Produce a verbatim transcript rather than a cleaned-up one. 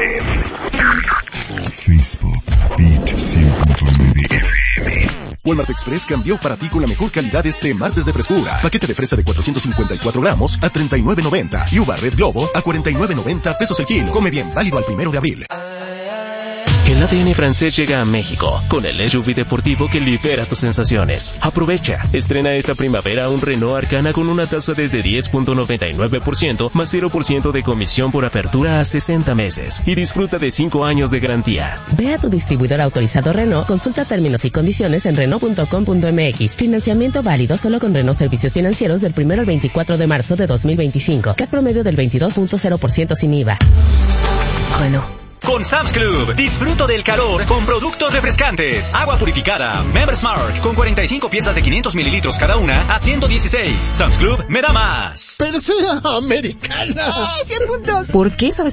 Facebook, Beat cien punto nueve F M. Walmart Express cambió para ti con la mejor calidad este martes de frescura. Paquete de fresa de cuatrocientos cincuenta y cuatro gramos a treinta y nueve noventa. Y uva Red Globo a cuarenta y nueve noventa pesos el kilo. Come bien, válido al primero de abril. El A D N francés llega a México con el S U V deportivo que libera tus sensaciones. Aprovecha. Estrena esta primavera un Renault Arcana con una tasa desde diez punto noventa y nueve por ciento más cero por ciento de comisión por apertura a sesenta meses y disfruta de cinco años de garantía. Ve a tu distribuidor autorizado Renault, consulta términos y condiciones en renault punto com punto m x. Financiamiento válido solo con Renault Servicios Financieros del primero al veinticuatro de marzo de dos mil veinticinco. C A T promedio del veintidós punto cero por ciento sin I V A. Renault. Con Sam's Club, disfruto del calor con productos refrescantes. Agua purificada, Members Mark, con cuarenta y cinco piezas de quinientos mililitros cada una a ciento dieciséis. Sam's Club me da más. Pero soy americana. ¡Eh, cien puntos! ¿Por qué sabes